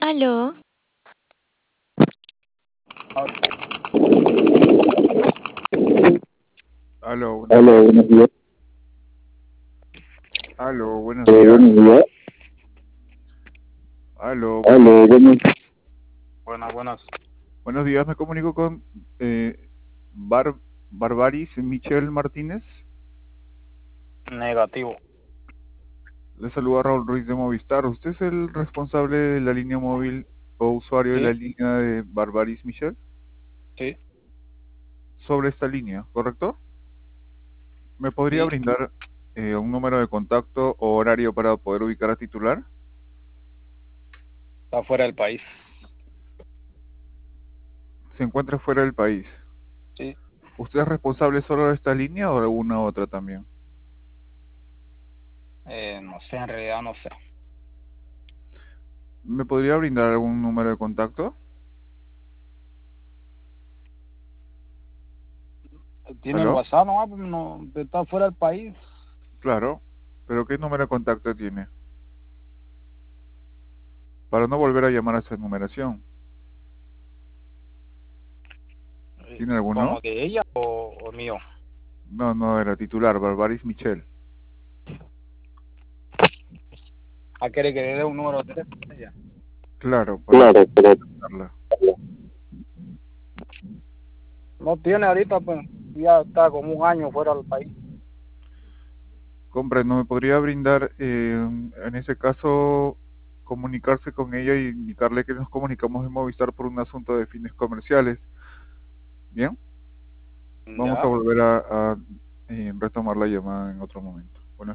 Aló, Aló, buenos Hola, días. buenos días. Aló, buenos días. Buenos días. Aló, Hola, Buenas. buenos días. Me comunico con Bar Barbaris Michel Martínez. Negativo. Le saluda Raúl Ruiz de Movistar. ¿Usted es el responsable de la línea móvil o usuario de Sí, la línea de Barbaris Michel? sí, Sobre esta línea, ¿correcto? ¿Me podría sí. brindar un número de contacto o horario para poder ubicar a titular? Está fuera del país. Se encuentra fuera del país. Sí. ¿Usted es responsable solo de esta línea o de alguna otra también? No sé, en realidad no sé. ¿Me podría brindar algún número de contacto? Tiene el ¿Aló? WhatsApp, no, pues no, está fuera del país. Claro, pero ¿qué número de contacto tiene? Para no volver a llamar a esa numeración. ¿Tiene ¿Como alguno? de ella o mío? No, no, era titular, Barbaris Michel. ¿Quiere que le dé un número de teléfono de ella? Claro, para Claro, pero contactarla. No tiene ahorita, pues ya está como un año fuera del país. Comprendo, ¿me podría brindar, en ese caso, comunicarse con ella y indicarle que nos comunicamos en Movistar por un asunto de fines comerciales? Bien, vamos a Ya. volver a retomar la llamada en otro momento.